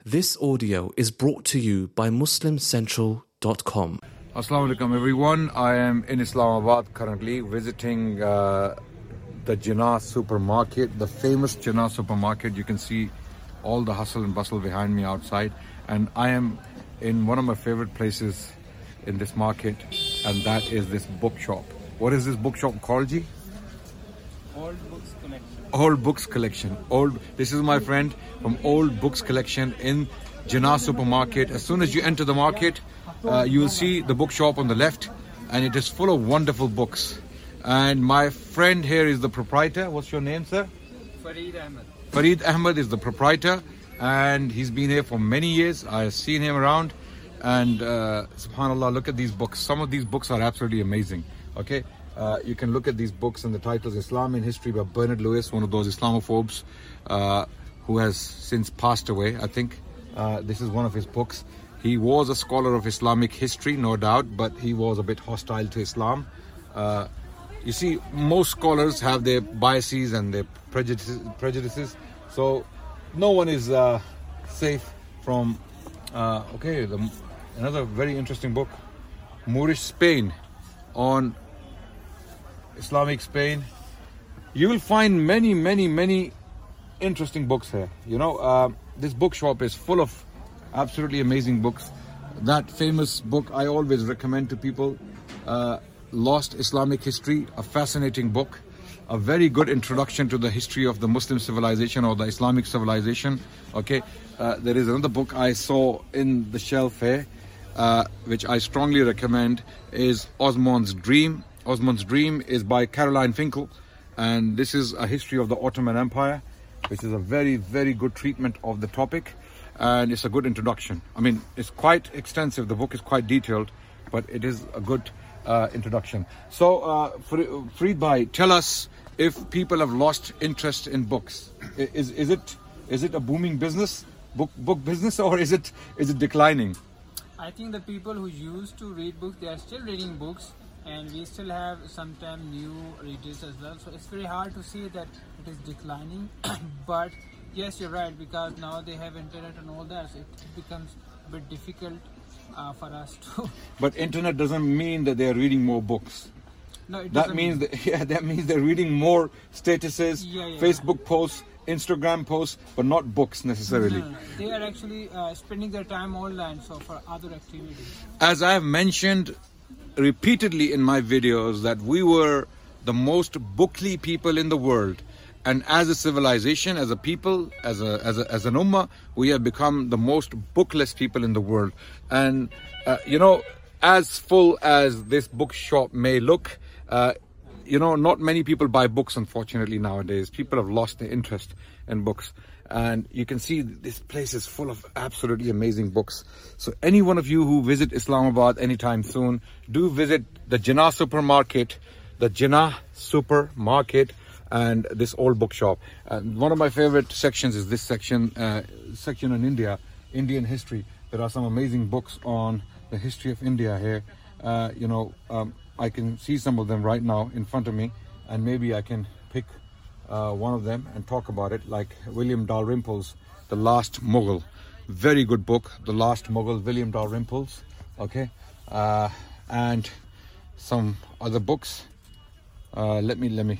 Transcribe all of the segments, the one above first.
This audio is brought to you by MuslimCentral.com. Assalamu alaikum everyone. I am in Islamabad currently visiting the Jinnah supermarket, the famous Jinnah supermarket. You can see all the hustle and bustle behind me outside, and I am in one of my favorite places in this market, and that is this bookshop. What is this bookshop called, Ji? Old Books Collection. Old Books Collection. This is my friend from Old Books Collection in Jinnah supermarket. As soon as you enter the market, you will see the bookshop on the left, and it is full of wonderful books. And my friend here is the proprietor. What's your name, sir? Fareed Ahmed. Fareed Ahmed is the proprietor, and he's been here for many years. I've seen him around, and subhanallah, look at these books. Some of these books are absolutely amazing. Okay, you can look at these books, and the titles: Islam in History by Bernard Lewis, one of those Islamophobes who has since passed away, I think. This is one of his books. He was a scholar of Islamic history, no doubt, but he was a bit hostile to Islam. You see, most scholars have their biases and their prejudices, so no one is safe from. Another very interesting book, Moorish Spain, on Islamic Spain. You will find many interesting books here. You know, this bookshop is full of absolutely amazing books. That famous book I always recommend to people, Lost Islamic History, a fascinating book, a very good introduction to the history of the Muslim civilization or the Islamic civilization. Okay, there is another book I saw in the shelf here, which I strongly recommend, is Osman's Dream. Osman's Dream is by Caroline Finkel, and this is a history of the Ottoman Empire, which is a very good treatment of the topic, and it's a good introduction. I mean, it's quite extensive, the book is quite detailed, but it is a good introduction. So Fareed Bhai, tell us if people have lost interest in books. Is it a booming business, book business, or is it declining? I think the people who used to read books, they are still reading books, and we still have sometimes new readers as well. So it's very hard to see that it is declining. But yes, you're right, because now they have internet and all that, so it becomes a bit difficult for us to. But internet doesn't mean that they are reading more books. No, it that doesn't means that means they're reading more statuses, Facebook posts, Instagram posts, but not books necessarily. No. They are actually spending their time online, so for other activities. As I have mentioned repeatedly in my videos, that we were the most bookly people in the world, and as a civilization, as a people, as an ummah, we have become the most bookless people in the world. And you know, as full as this bookshop may look, you know, not many people buy books, unfortunately, nowadays. People have lost their interest in books. And you can see this place is full of absolutely amazing books. So any one of you who visit Islamabad anytime soon, do visit the Jinnah supermarket, and this old bookshop. And one of my favorite sections is this section on India, Indian history. There are some amazing books on the history of India here. You know, I can see some of them right now in front of me, and maybe I can pick one of them and talk about it, like William Dalrymple's The Last Mughal. Very good book, The Last Mughal, William Dalrymple's. Okay, and some other books. Let me.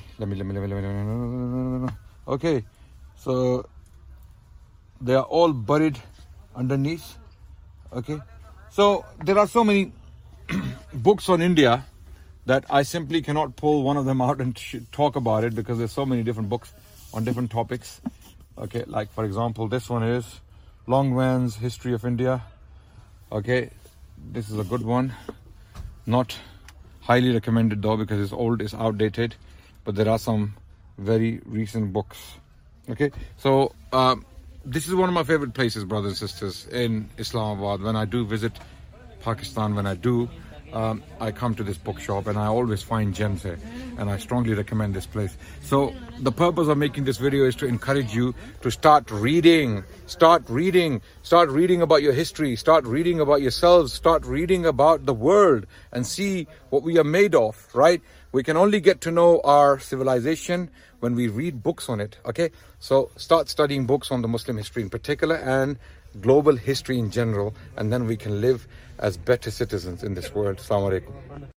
Okay, so they are all buried underneath. Okay, so there are so many books on India that I simply cannot pull one of them out and talk about it, because there's so many different books on different topics. Okay, like for example, this one is Longman's History of India. Okay, this is a good one. Not highly recommended though, because it's old, it's outdated, but there are some very recent books. Okay, so this is one of my favorite places, brothers and sisters, in Islamabad. When I do visit Pakistan, I come to this bookshop, and I always find gems here, and I strongly recommend this place. So the purpose of making this video is to encourage you to start reading about your history, start reading about yourselves, start reading about the world, and see what we are made of, right? We can only get to know our civilization when we read books on it. Okay, so start studying books on the Muslim history in particular, and global history in general, and then we can live as better citizens in this world. Assalamu alaikum.